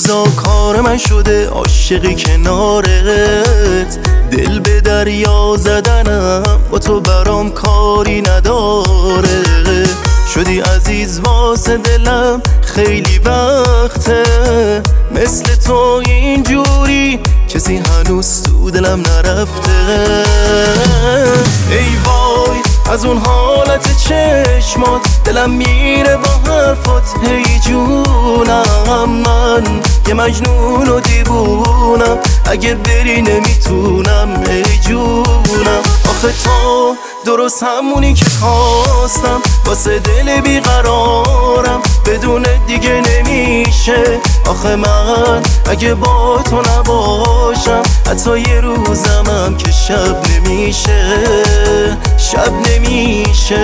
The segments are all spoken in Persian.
چرا کار من شده عاشقی کنارت؟ دل به دریا زدنم با تو برام کاری نداره. شدی عزیز واسه دلم خیلی وقته، مثل تو اینجوری کسی هنوز تو دلم نرفته. ای وای از اون حالت چشمات دلم میره با حرفات. هی جونم من یه مجنون و دیوونم، اگه بری نمیتونم. ای جونم آخه تو درست همونی که خواستم، واسه دل بیقرارم، بدون دیگه نمیشه. آخه من اگه با تو نباشم حتی یه روزمم که شب نمیشه، شب نمیشه.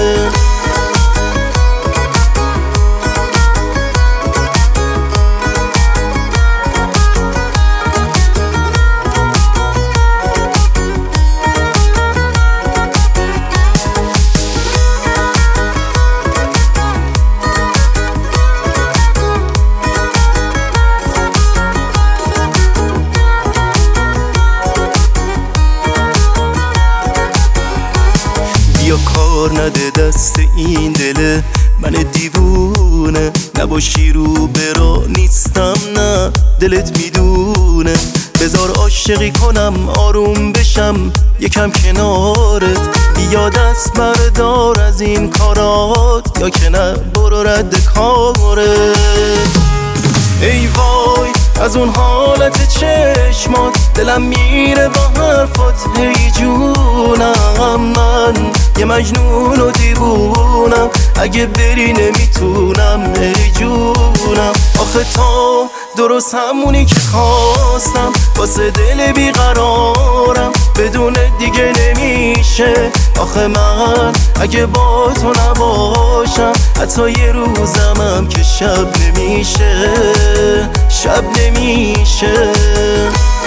یا کار نده دست این دل من دیوونه، نباشی رو برا نیستم نه دلت میدونه. بذار عاشقی کنم آروم بشم یکم کنارت، یا دست بردار از این کارات یا که نه برو رد کارت. ای وای از اون حالت چشمات دلم میره با حرفات. هی جونم من یه مجنون و دیوونم، اگه بری نمیتونم. ای جونم آخه تو درست همونی که خواستم، واسه دل بیقرارم، بدون دیگه نمیشه. آخه من اگه با تو نباشم حتی یه روزمم که شب نمیشه، شب نمیشه.